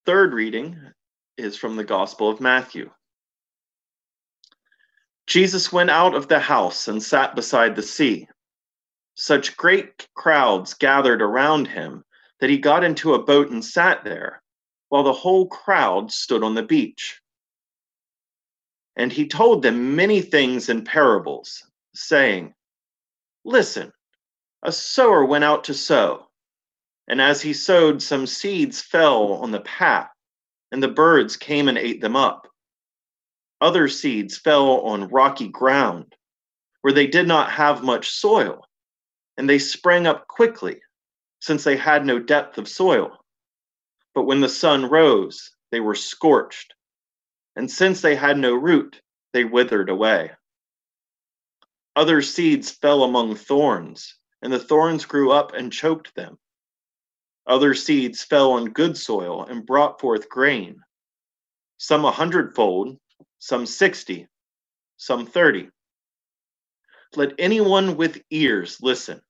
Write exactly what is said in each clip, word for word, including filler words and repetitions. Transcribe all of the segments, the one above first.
Third reading is from the Gospel of Matthew. Jesus went out of the house and sat beside the sea. Such great crowds gathered around him that he got into a boat and sat there, while the whole crowd stood on the beach. And he told them many things in parables, saying, "Listen, a sower went out to sow, and as he sowed, some seeds fell on the path, and the birds came and ate them up. Other seeds fell on rocky ground, where they did not have much soil, and they sprang up quickly, since they had no depth of soil. But when the sun rose, they were scorched, and since they had no root, they withered away. Other seeds fell among thorns, and the thorns grew up and choked them. Other seeds fell on good soil and brought forth grain, some a hundredfold, some sixty, some thirty. Let anyone with ears listen.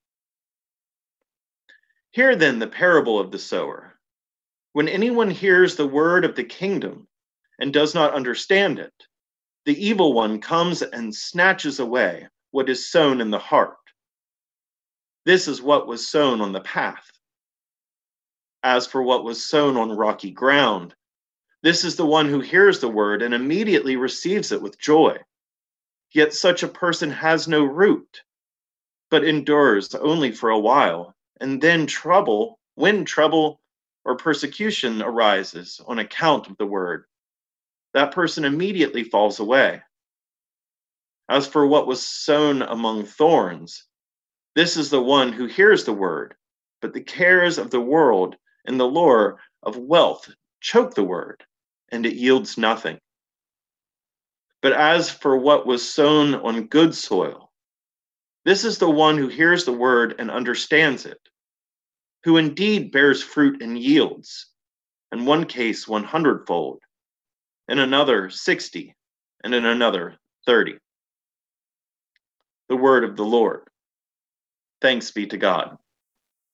Hear then the parable of the sower. When anyone hears the word of the kingdom and does not understand it, the evil one comes and snatches away what is sown in the heart. This is what was sown on the path. As for what was sown on rocky ground, this is the one who hears the word and immediately receives it with joy. Yet such a person has no root, but endures only for a while, and then trouble, when trouble or persecution arises on account of the word, that person immediately falls away. As for what was sown among thorns, this is the one who hears the word, but the cares of the world and the lure of wealth choke the word, and it yields nothing. But as for what was sown on good soil, this is the one who hears the word and understands it, who indeed bears fruit and yields, in one case one hundredfold, in another sixty, and in another thirty. The word of the Lord. Thanks be to God.